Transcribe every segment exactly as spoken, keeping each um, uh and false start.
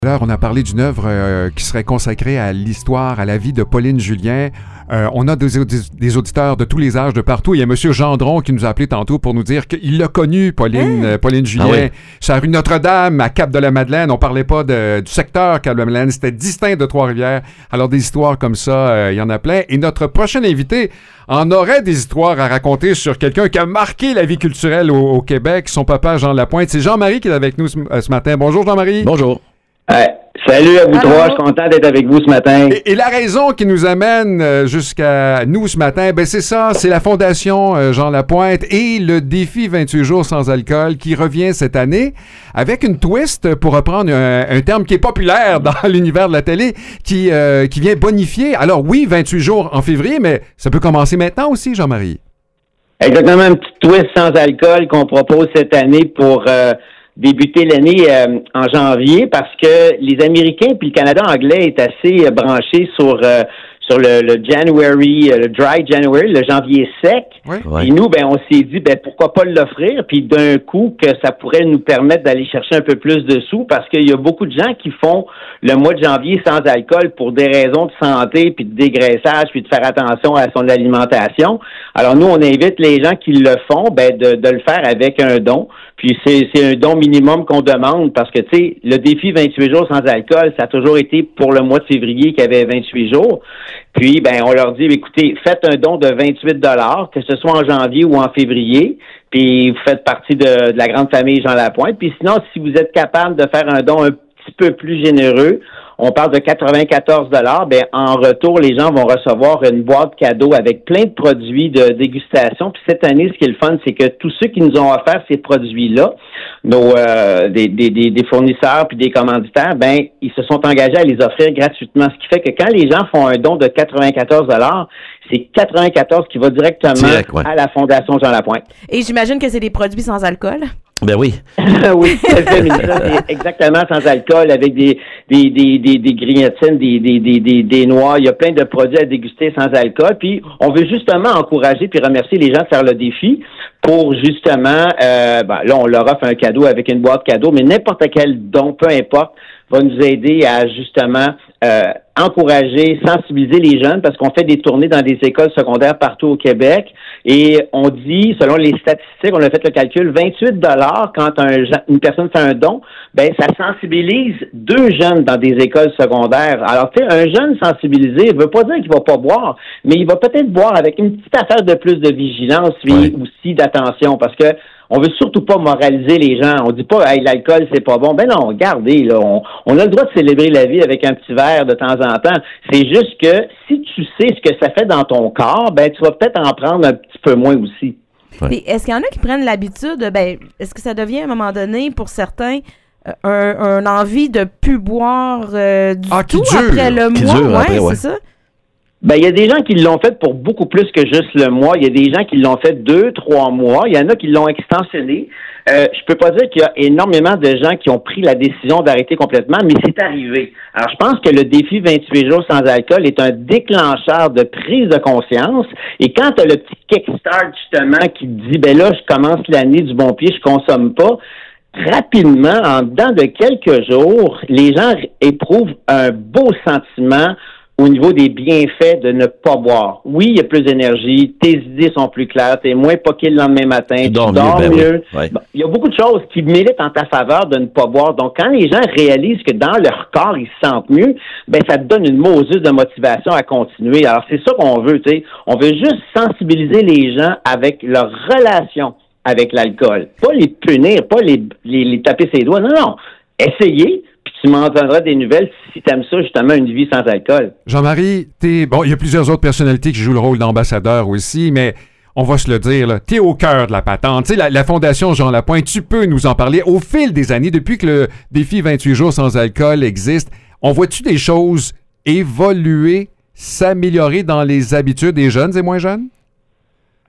Alors, on a parlé d'une œuvre euh, qui serait consacrée à l'histoire, à la vie de Pauline Julien. Euh, on a des, audi- des auditeurs de tous les âges, de partout. Il y a M. Gendron qui nous a appelé tantôt pour nous dire qu'il l'a connue, Pauline, euh, Pauline Julien. Ah oui. C'est à rue Notre-Dame, à Cap-de-la-Madeleine. On parlait pas de, du secteur Cap-de-la-Madeleine, c'était distinct de Trois-Rivières. Alors, des histoires comme ça, euh, il y en a plein. Et notre prochain invité en aurait des histoires à raconter sur quelqu'un qui a marqué la vie culturelle au, au Québec, son papa Jean Lapointe. C'est Jean-Marie qui est avec nous ce, ce matin. Bonjour, Jean-Marie. Bonjour. Euh, salut à vous Alors, trois, je suis content d'être avec vous ce matin. Et, et la raison qui nous amène euh, jusqu'à nous ce matin, ben c'est ça, c'est la Fondation euh, Jean Lapointe et le défi vingt-huit jours sans alcool qui revient cette année avec une twist, pour reprendre un, un terme qui est populaire dans l'univers de la télé, qui, euh, qui vient bonifier. Alors oui, vingt-huit jours en février, mais ça peut commencer maintenant aussi, Jean-Marie. Exactement, un petit twist sans alcool qu'on propose cette année pour... Euh, débuter l'année euh, en janvier parce que les Américains puis le Canada anglais est assez euh, branché sur euh, sur le, le January, euh, le dry January, le janvier sec. Oui. Et nous, ben on s'est dit ben pourquoi pas l'offrir, puis d'un coup que ça pourrait nous permettre d'aller chercher un peu plus de sous parce qu'il y a beaucoup de gens qui font le mois de janvier sans alcool pour des raisons de santé puis de dégraissage puis de faire attention à son alimentation. Alors nous, on invite les gens qui le font ben de, de le faire avec un don. Puis c'est, c'est un don minimum qu'on demande parce que, tu sais, le défi vingt-huit jours sans alcool, ça a toujours été pour le mois de février qu'il y avait vingt-huit jours. Puis, ben, on leur dit, écoutez, faites un don de vingt-huit dollars, que ce soit en janvier ou en février, puis vous faites partie de, de la grande famille Jean Lapointe. Puis sinon, si vous êtes capable de faire un don un petit peu plus généreux, on parle de quatre-vingt-quatorze dollars, ben en retour, les gens vont recevoir une boîte cadeau avec plein de produits de dégustation. Puis cette année, ce qui est le fun, c'est que tous ceux qui nous ont offert ces produits-là, nos euh, des, des, des fournisseurs puis des commanditaires, ben ils se sont engagés à les offrir gratuitement. Ce qui fait que quand les gens font un don de quatre-vingt-quatorze dollars, c'est quatre-vingt-quatorze qui va directement Direct, ouais. à la Fondation Jean Lapointe. Et j'imagine que c'est des produits sans alcool? Ben oui. oui, c'est exactement sans alcool, avec des des des des, des grignotines, des, des des des des noix. Il y a plein de produits à déguster sans alcool. Puis on veut justement encourager puis remercier les gens de faire le défi pour justement, euh, ben, là on leur offre un cadeau avec une boîte cadeau, mais n'importe quel don, peu importe, va nous aider à justement euh, encourager, sensibiliser les jeunes parce qu'on fait des tournées dans des écoles secondaires partout au Québec et on dit, selon les statistiques, on a fait le calcul, vingt-huit dollars quand un, une personne fait un don, ben ça sensibilise deux jeunes dans des écoles secondaires. Alors, tu sais, un jeune sensibilisé ne veut pas dire qu'il va pas boire, mais il va peut-être boire avec une petite affaire de plus de vigilance puis oui. aussi d'attention parce que on veut surtout pas moraliser les gens. On dit pas, hey, l'alcool, c'est pas bon. Ben non, regardez, là, on, on a le droit de célébrer la vie avec un petit verre de temps en temps. C'est juste que si tu sais ce que ça fait dans ton corps, ben tu vas peut-être en prendre un petit peu moins aussi. Ouais. Est-ce qu'il y en a qui prennent l'habitude, ben, est-ce que ça devient à un moment donné, pour certains, un, un envie de plus boire euh, du ah, tout dure. après le qui mois? Dure, ouais, après, ouais. c'est ça? Ben, il y a des gens qui l'ont fait pour beaucoup plus que juste le mois. Il y a des gens qui l'ont fait deux, trois mois. Il y en a qui l'ont extensionné. Euh, je peux pas dire qu'il y a énormément de gens qui ont pris la décision d'arrêter complètement, mais c'est arrivé. Alors, je pense que le défi vingt-huit jours sans alcool est un déclencheur de prise de conscience. Et quand tu as le petit kickstart, justement, qui te dit, ben là, je commence l'année du bon pied, je consomme pas, rapidement, en dedans de quelques jours, les gens éprouvent un beau sentiment au niveau des bienfaits de ne pas boire. Oui, il y a plus d'énergie, tes idées sont plus claires, t'es moins poqué le lendemain matin, tu, tu dors, dors mieux. Ben mieux. Oui. Bon, il y a beaucoup de choses qui militent en ta faveur de ne pas boire. Donc, quand les gens réalisent que dans leur corps, ils se sentent mieux, ben ça te donne une mosus de motivation à continuer. Alors, c'est ça qu'on veut, tu sais. On veut juste sensibiliser les gens avec leur relation avec l'alcool. Pas les punir, pas les, les, les taper ses doigts. Non, non. Essayez. Tu m'entendras des nouvelles si tu aimes ça, justement, une vie sans alcool. Jean-Marie, t'es bon, il y a plusieurs autres personnalités qui jouent le rôle d'ambassadeur aussi, mais on va se le dire, là, t'es au cœur de la patente. Tu sais, la, la Fondation Jean Lapointe, tu peux nous en parler. Au fil des années, depuis que le défi vingt-huit jours sans alcool existe, on voit-tu des choses évoluer, s'améliorer dans les habitudes des jeunes et moins jeunes?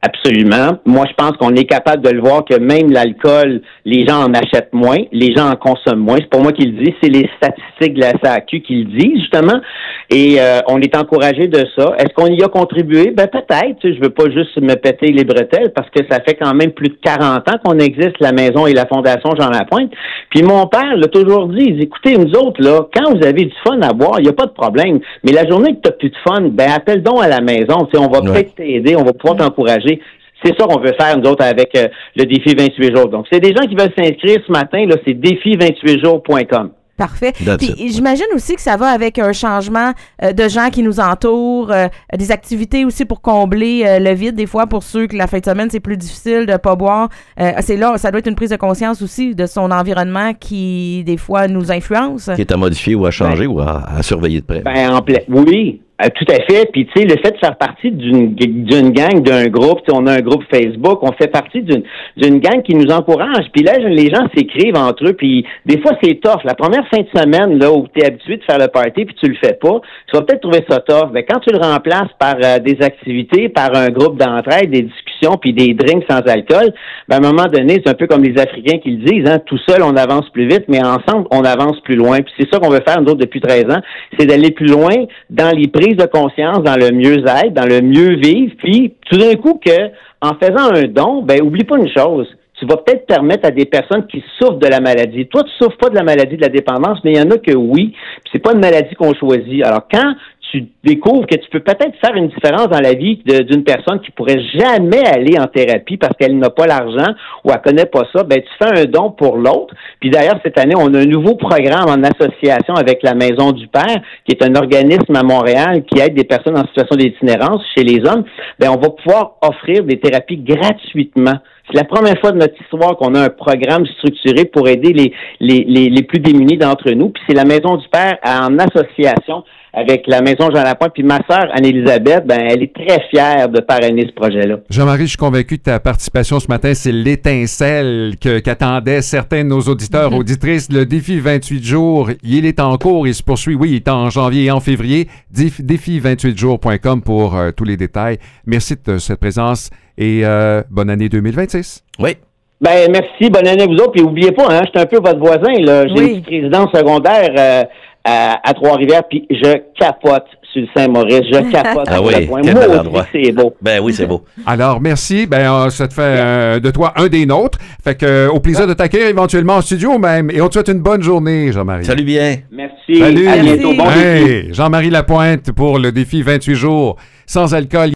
Absolument. Moi, je pense qu'on est capable de le voir que même l'alcool, les gens en achètent moins, les gens en consomment moins. C'est pas moi qui le dis, c'est les statistiques de la S A Q qui le disent, justement. Et euh, on est encouragé de ça. Est-ce qu'on y a contribué? Ben peut-être. Tu sais, je veux pas juste me péter les bretelles parce que ça fait quand même plus de quarante ans qu'on existe, la maison et la Fondation Jean Lapointe. Puis mon père l'a toujours dit, il dit, écoutez, nous autres, là, quand vous avez du fun à boire, il n'y a pas de problème. Mais la journée que tu n'as plus de fun, ben appelle donc à la maison. Tu sais, on va ouais. peut-être t'aider, on va pouvoir t'encourager. C'est ça qu'on veut faire, nous autres, avec euh, le défi vingt-huit jours. Donc, c'est des gens qui veulent s'inscrire ce matin, là, c'est défi vingt-huit jours point com. Parfait. Puis j'imagine aussi que ça va avec un changement euh, de gens qui nous entourent, euh, des activités aussi pour combler euh, le vide, des fois, pour ceux que la fin de semaine, c'est plus difficile de pas boire. Euh, c'est là, ça doit être une prise de conscience aussi de son environnement qui, des fois, nous influence. Qui est à modifier ou à changer ben, ou à, à surveiller de près. Ben, en plein, oui. Euh, tout à fait. Puis, tu sais, le fait de faire partie d'une, d'une gang, d'un groupe, on a un groupe Facebook, on fait partie d'une, d'une gang qui nous encourage. Puis là, les gens s'écrivent entre eux, puis des fois, c'est tough. La première fin de semaine, là, où tu es habitué de faire le party, puis tu le fais pas, tu vas peut-être trouver ça tough. Mais quand tu le remplaces par euh, des activités, par un groupe d'entraide, des discussions, puis des drinks sans alcool, ben, à un moment donné, c'est un peu comme les Africains qui le disent, hein, tout seul, on avance plus vite, mais ensemble, on avance plus loin. Puis c'est ça qu'on veut faire, nous autres, depuis treize ans, c'est d'aller plus loin dans les prises de conscience, dans le mieux-être, dans le mieux vivre, puis tout d'un coup que, en faisant un don, ben oublie pas une chose, tu vas peut-être permettre à des personnes qui souffrent de la maladie. Toi, tu souffres pas de la maladie de la dépendance, mais il y en a que oui, puis c'est pas une maladie qu'on choisit. Alors quand tu découvres que tu peux peut-être faire une différence dans la vie de, d'une personne qui pourrait jamais aller en thérapie parce qu'elle n'a pas l'argent ou elle connaît pas ça, ben tu fais un don pour l'autre. Puis d'ailleurs, cette année, on a un nouveau programme en association avec la Maison du Père, qui est un organisme à Montréal qui aide des personnes en situation d'itinérance chez les hommes. Ben on va pouvoir offrir des thérapies gratuitement. C'est la première fois de notre histoire qu'on a un programme structuré pour aider les, les, les, les plus démunis d'entre nous. Puis c'est la Maison du Père en association avec la Maison Jean Lapointe. Puis ma sœur, Anne-Élisabeth, ben, elle est très fière de parrainer ce projet-là. Jean-Marie, je suis convaincu que ta participation ce matin, c'est l'étincelle que, qu'attendaient certains de nos auditeurs, mm-hmm. auditrices. Le défi vingt-huit jours, il est en cours, il se poursuit. Oui, il est en janvier et en février. défi vingt-huit jours point com pour euh, tous les détails. Merci de cette présence et euh, bonne année deux mille vingt-six. Oui. Ben merci, bonne année à vous autres. Puis n'oubliez pas, hein, je suis un peu votre voisin, là. J'ai oui. une petite résidence secondaire euh, à, à Trois-Rivières, puis je capote sur le Saint-Maurice. Je capote ah sur oui, le point. Moi aussi, c'est beau. Ben oui, c'est beau. Alors, merci. Ben, ça te fait euh, de toi un des nôtres. Fait que, euh, au plaisir de t'accueillir éventuellement en studio même. Et on te souhaite une bonne journée, Jean-Marie. Salut bien. Merci. Salut. À bientôt. Bon hey, Jean-Marie Lapointe pour le défi vingt-huit jours sans alcool.